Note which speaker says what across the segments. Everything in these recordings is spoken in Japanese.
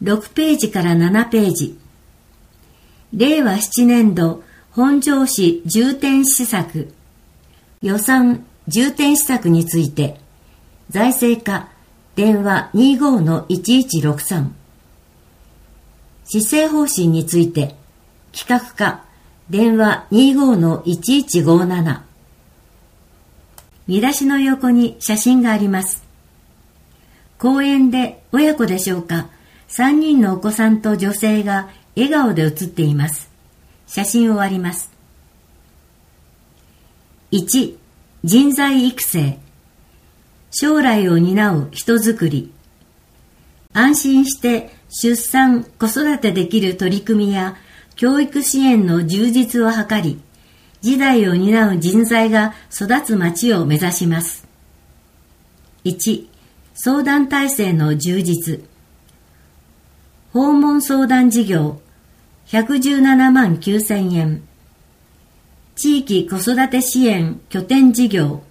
Speaker 1: 6ページから7ページ。令和7年度本庄市重点施策予算重点施策について財政課電話 25-1163 施政方針について企画課電話 25-1157 見出しの横に写真があります。公園で親子でしょうか、3人のお子さんと女性が笑顔で写っています。写真終わります。1、人材育成。将来を担う人づくり。安心して出産・子育てできる取り組みや教育支援の充実を図り、次代を担う人材が育つ町を目指します。1、相談体制の充実。訪問相談事業117万9000円。地域子育て支援拠点事業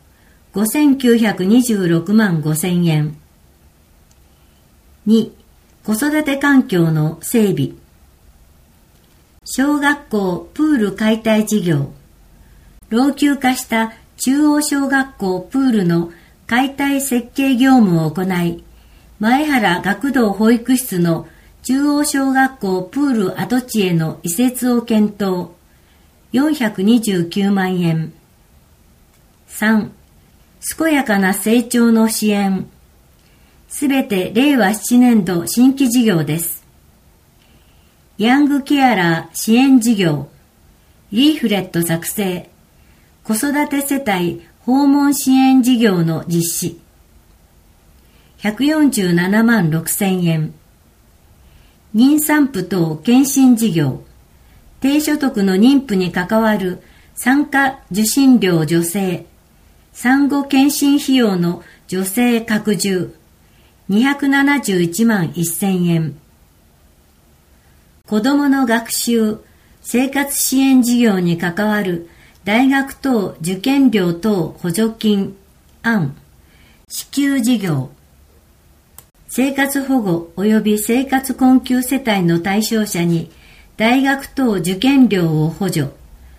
Speaker 1: 5926万5000円。2、子育て環境の整備。小学校プール解体事業。老朽化した中央小学校プールの解体設計業務を行い、前原学童保育室の中央小学校プール跡地への移設を検討。429万円。3、健やかな成長の支援。すべて令和7年度新規事業です。ヤングケアラー支援事業。リーフレット作成。子育て世帯訪問支援事業の実施。147万6000円。妊産婦等検診事業。低所得の妊婦に関わる産科受診料助成。産後検診費用の助成拡充。271万1000円。子どもの学習、生活支援事業に関わる大学等受験料等補助金案支給事業。生活保護及び生活困窮世帯の対象者に大学等受験料を補助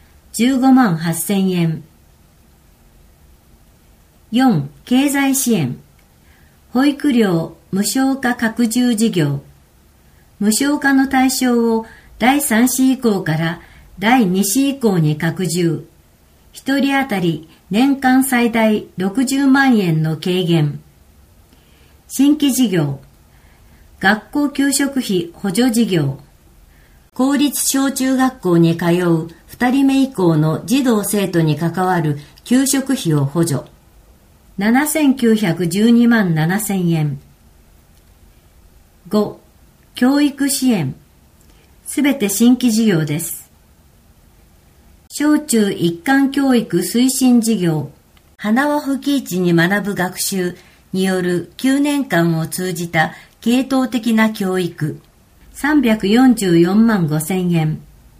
Speaker 1: 15万8000円。4. 経済支援。保育料無償化拡充事業。無償化の対象を第3子以降から第2子以降に拡充。1人当たり年間最大60万円の軽減。新規事業。学校給食費補助事業。公立小中学校に通う2人目以降の児童生徒に関わる給食費を補助。7912万7000円。5. 教育支援。すべて新規事業です。小中一貫教育推進事業。花輪吹き市に学ぶ学習による9年間を通じた系統的な教育。344万5000円。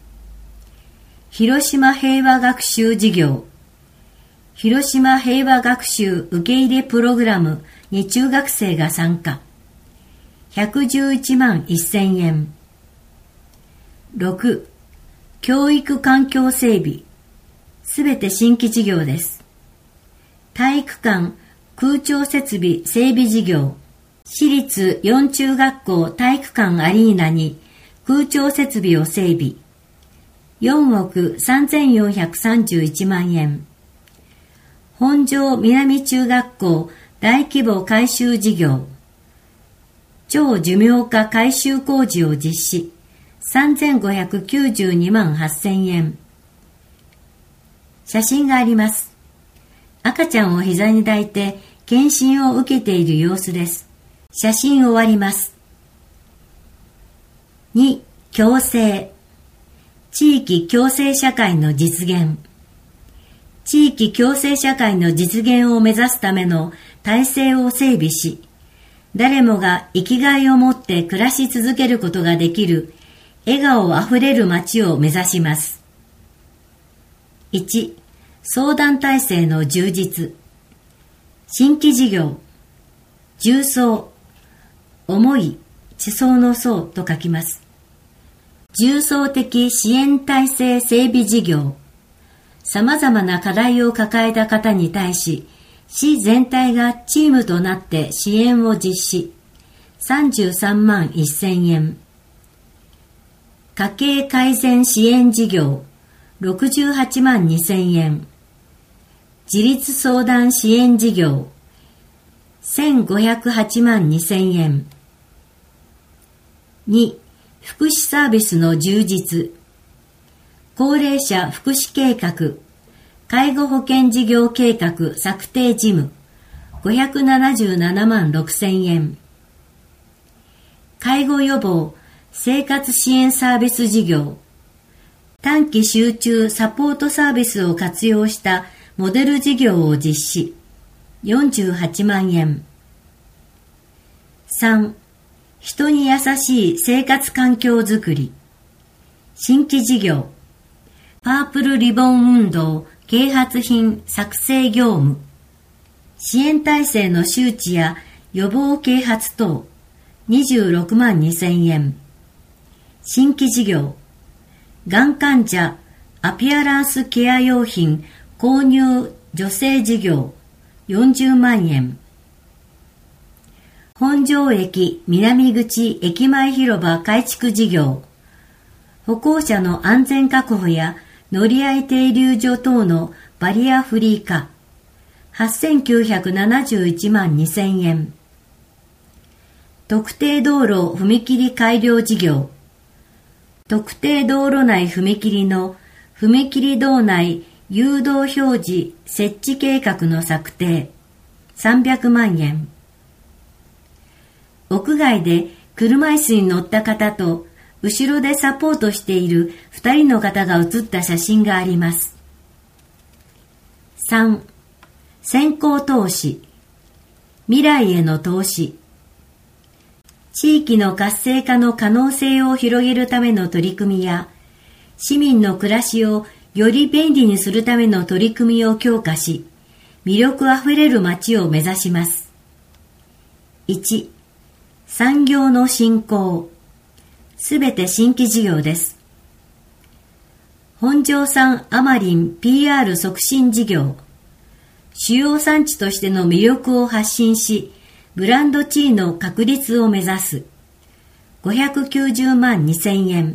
Speaker 1: 広島平和学習事業。広島平和学習受け入れプログラムに中学生が参加。111万1000円。6. 教育環境整備。すべて新規事業です。体育館空調設備整備事業。私立4中学校体育館アリーナに空調設備を整備。4億3431万円。本庄南中学校大規模改修事業。超寿命化改修工事を実施。3592万8000円。写真があります。赤ちゃんを膝に抱いて検診を受けている様子です。写真終わります。2. 共生。地域共生社会の実現。地域共生社会の実現を目指すための体制を整備し、誰もが生きがいを持って暮らし続けることができる笑顔あふれる街を目指します。1. 相談体制の充実。新規事業。重曹、重い、 地層の層と書きます。重層的支援体制整備事業。様々な課題を抱えた方に対し、市全体がチームとなって支援を実施。33万1000円。家計改善支援事業。68万2000円。自立相談支援事業。1508万2000円。2、福祉サービスの充実。高齢者福祉計画、介護保険事業計画策定事務、577万6000円。介護予防、生活支援サービス事業。短期集中サポートサービスを活用したモデル事業を実施。48万円。3、人に優しい生活環境づくり。新規事業。パープルリボン運動啓発品作成業務。支援体制の周知や予防啓発等。26万2000円。新規事業。がん患者アピアランスケア用品購入助成事業。40万円。本庄駅南口駅前広場改築事業。歩行者の安全確保や乗り合い停留所等のバリアフリー化。8971万2000円。特定道路踏切改良事業。特定道路内踏切の踏切道内誘導表示設置計画の策定。300万円。屋外で車椅子に乗った方と後ろでサポートしている2人の方が写った写真があります。3、先行投資。未来への投資。地域の活性化の可能性を広げるための取り組みや、市民の暮らしをより便利にするための取り組みを強化し、魅力あふれる街を目指します。1、産業の振興。すべて新規事業です。本庄産アマリン PR 促進事業。主要産地としての魅力を発信し、ブランド地位の確立を目指す。590万2000円。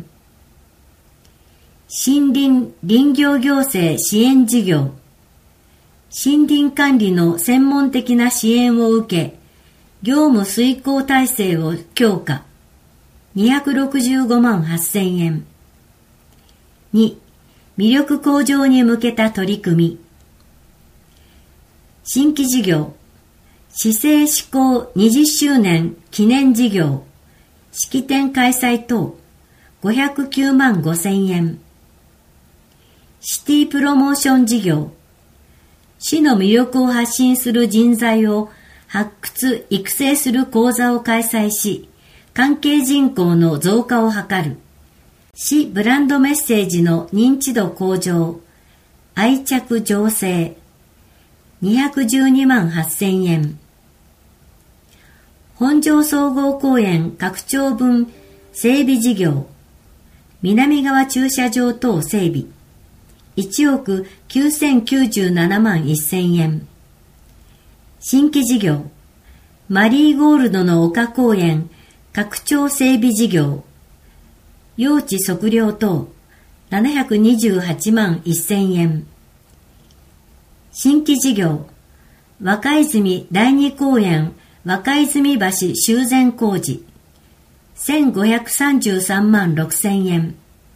Speaker 1: 森林林業行政支援事業。森林管理の専門的な支援を受け、業務遂行体制を強化。265万8000円。2、魅力向上に向けた取り組み。新規事業。市政施行20周年記念事業。式典開催等。509万5000円。シティプロモーション事業。市の魅力を発信する人材を発掘・育成する講座を開催し、関係人口の増加を図る。市ブランドメッセージの認知度向上。愛着醸成。212万8000円。本庄総合公園拡張分整備事業。南側駐車場等整備。1億9097万1000円。新規事業。マリーゴールドの丘公園拡張整備事業。用地測量等728万1000円。新規事業。若泉第二公園若泉橋修繕工事。1533万6000円。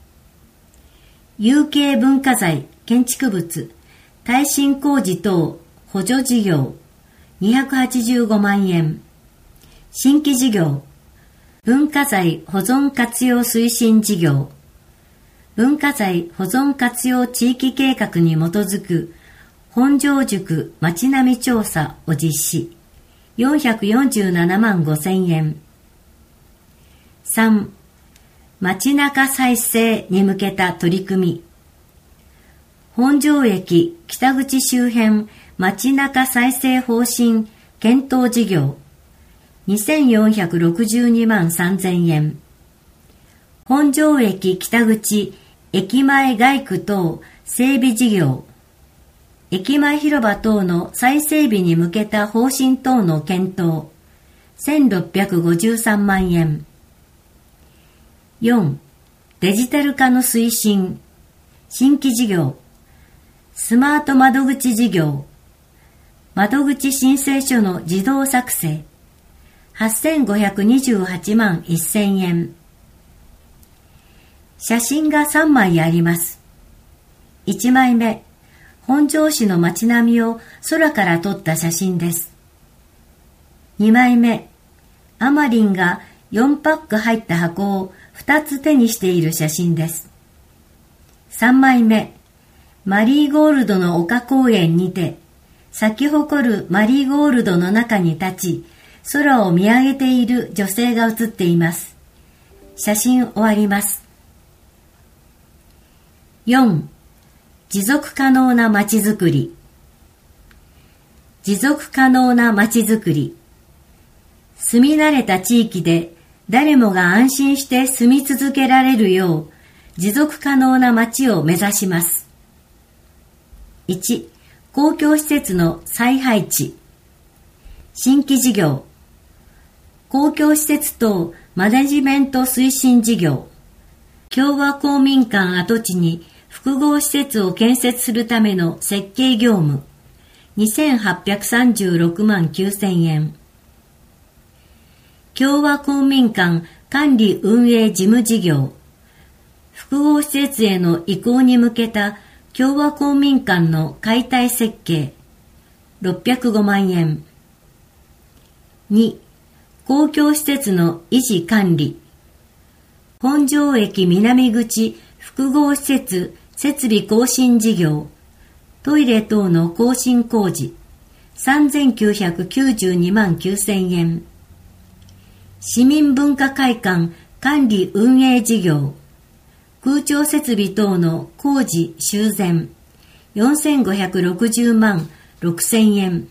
Speaker 1: 有形文化財建築物耐震工事等補助事業。285万円。新規事業。文化財保存活用推進事業。文化財保存活用地域計画に基づく本庄宿町並調査を実施。447万5000円。3、街中再生に向けた取り組み。本庄駅北口周辺街中再生方針検討事業。 2462万3000円。本庄駅北口駅前街区等整備事業、駅前広場等の再整備に向けた方針等の検討、1653万円。4. デジタル化の推進、新規事業、スマート窓口事業、窓口申請書の自動作成、8528万1000円。写真が3枚あります。1枚目、本庄市の街並みを空から撮った写真です。2枚目、あまりんが4パック入った箱を2つ手にしている写真です。3枚目、マリーゴールドの丘公園にて、咲き誇るマリーゴールドの中に立ち、空を見上げている女性が写っています。写真終わります。4. 持続可能なまちづくり。持続可能なまちづくり。住み慣れた地域で誰もが安心して住み続けられるよう持続可能なまちを目指します。1. 公共施設の再配置。新規事業。公共施設等マネジメント推進事業。共和公民館跡地に複合施設を建設するための設計業務、2836万9000円。共和公民館管理運営事務事業、複合施設への移行に向けた共和公民館の解体設計、605万円。2. 公共施設の維持管理、本庄駅南口複合施設設備更新事業、トイレ等の更新工事、3992万9000円。市民文化会館管理運営事業、空調設備等の工事修繕、4560万6000円。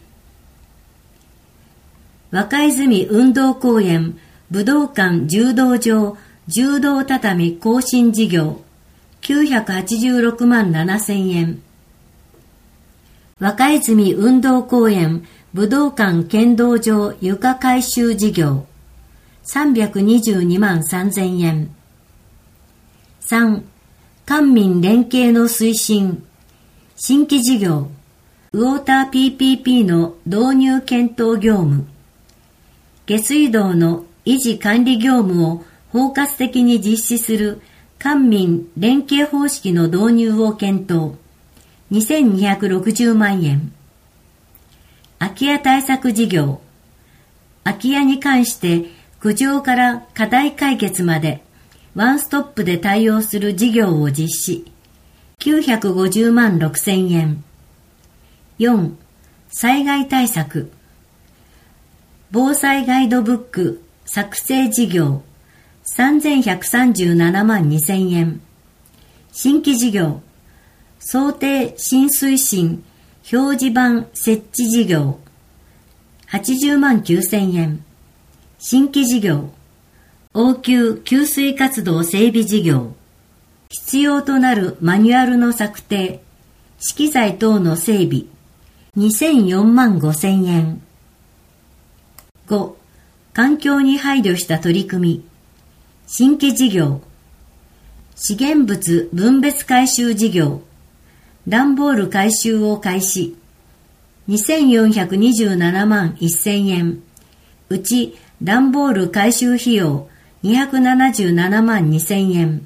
Speaker 1: 若泉運動公園武道館柔道場柔道畳更新事業、986万7000円。若泉運動公園武道館剣道場床改修事業、322万3000円。3. 官民連携の推進、新規事業、ウォーター PPP の導入検討業務、下水道の維持管理業務を包括的に実施する官民連携方式の導入を検討、2260万円。空き家対策事業、空き家に関して苦情から課題解決までワンストップで対応する事業を実施、950万6000円。4. 災害対策、防災ガイドブック作成事業、3137万2000円。新規事業、想定浸水深表示板設置事業、80万9000円。新規事業、応急給水活動整備事業、必要となるマニュアルの策定、資機材等の整備、2004万5000円。5. 環境に配慮した取り組み、新規事業、資源物分別回収事業、段ボール回収を開始、2427万1000円。うち段ボール回収費用277万2000円。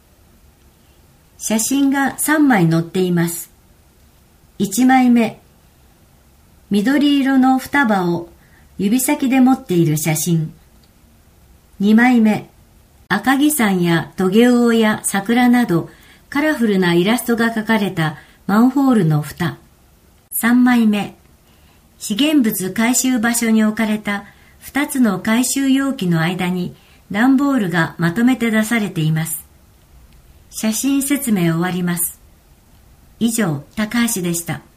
Speaker 1: 写真が3枚載っています。1枚目、緑色の双葉を指先で持っている写真。2枚目、赤城山やトゲウオや桜などカラフルなイラストが描かれたマンホールの蓋。3枚目、資源物回収場所に置かれた2つの回収容器の間に段ボールがまとめて出されています。写真説明終わります。以上、高橋でした。